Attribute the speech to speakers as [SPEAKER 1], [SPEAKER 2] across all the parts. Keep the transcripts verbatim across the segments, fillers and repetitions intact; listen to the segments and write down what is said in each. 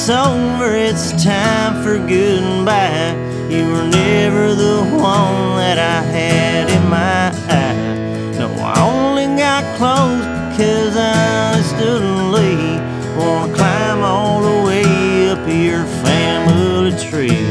[SPEAKER 1] it's over, it's time for goodbye. You were never the one that I had in my eye. No, I only got close because I understood wanna climb all the way up your family tree.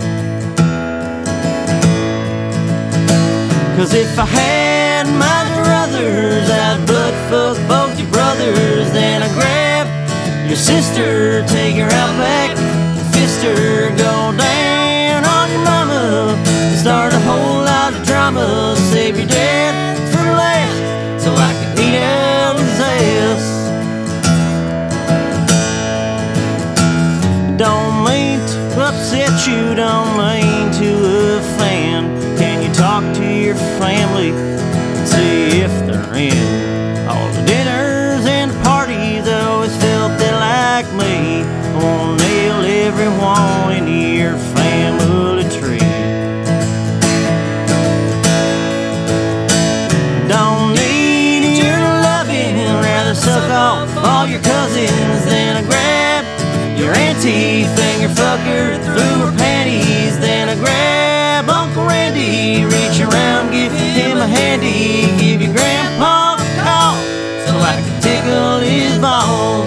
[SPEAKER 1] Cause if I had my druthers, I'd butt fuck both your brothers. Then I'd grab your sister, take her out back, fist her, go down on your mama, start a whole lot of drama, save your dad for last, so I could eat out his ass. Don't mean to upset you, don't mean to offend. Can you talk to your family and see if they're in? All the dinners and the parties always felt they like me. I wanna nail everyone into your family tree. Don't need your loving, rather suck off all your cousins than I grab your auntie, finger fucker through her panties. Then I grab Uncle Randy, reach around, give him a handy, give your grandpa a call so I can tickle his balls.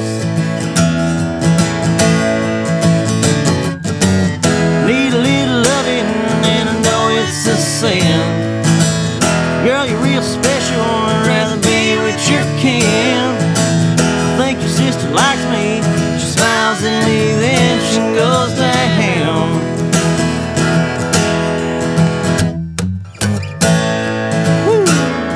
[SPEAKER 1] Need a little loving and I know it's a sin. Girl, you're real special, I'd rather be with your kin. I think your sister likes me, she smiles at me, then she goes to him. Woo.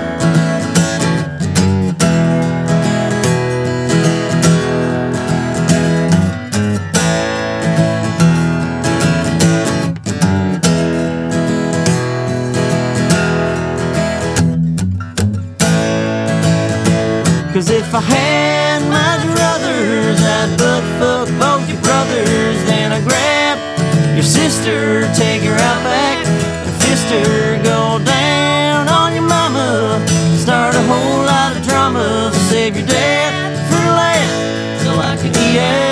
[SPEAKER 1] Cause if I had my druthers, I'd butt fuck both your brothers. Then I'd grab your sister, take her out back, and fist her, go down on your mama, start a whole lot of drama, save your dad for last, so I could eat out